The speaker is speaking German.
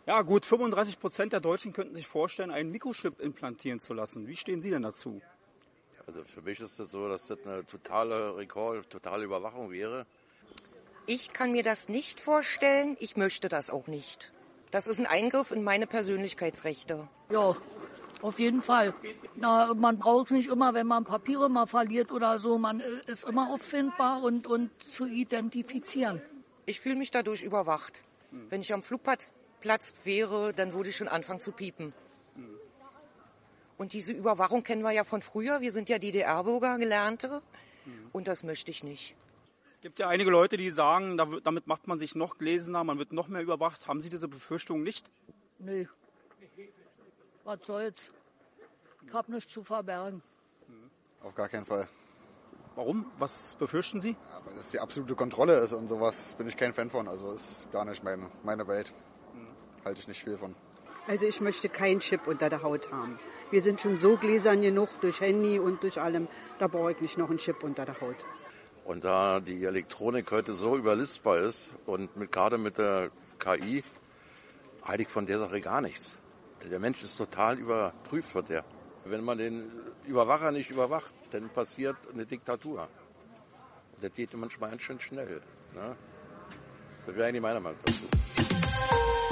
Ja, gut 35% der Deutschen könnten sich vorstellen, einen Mikrochip implantieren zu lassen. Wie stehen Sie denn dazu? Also für mich ist es so, dass das eine totale Überwachung wäre. Ich kann mir das nicht vorstellen. Ich möchte das auch nicht. Das ist ein Eingriff in meine Persönlichkeitsrechte. Ja, auf jeden Fall. Na, man braucht nicht immer, wenn man Papiere mal verliert oder so, man ist immer auffindbar und zu identifizieren. Ich fühle mich dadurch überwacht. Wenn ich am Flugplatz wäre, dann würde ich schon anfangen zu piepen. Und diese Überwachung kennen wir ja von früher. Wir sind ja DDR-Bürger, Gelernte. Und das möchte ich nicht. Es gibt ja einige Leute, die sagen, damit macht man sich noch gläserner, man wird noch mehr überwacht. Haben Sie diese Befürchtung nicht? Nee. Was soll's? Ich hab nichts zu verbergen. Auf gar keinen Fall. Warum? Was befürchten Sie? Ja, weil das die absolute Kontrolle ist und sowas bin ich kein Fan von. Also ist gar nicht meine Welt. Halte ich nicht viel von. Also ich möchte keinen Chip unter der Haut haben. Wir sind schon so gläsern genug durch Handy und durch allem. Da brauche ich nicht noch einen Chip unter der Haut. Und da die Elektronik heute so überlistbar ist und gerade mit der KI, halte ich von der Sache gar nichts. Der Mensch ist total überprüft von der. Wenn man den Überwacher nicht überwacht, dann passiert eine Diktatur. Und das geht manchmal ganz schön schnell. Ne? Das wäre eigentlich meine Meinung dazu.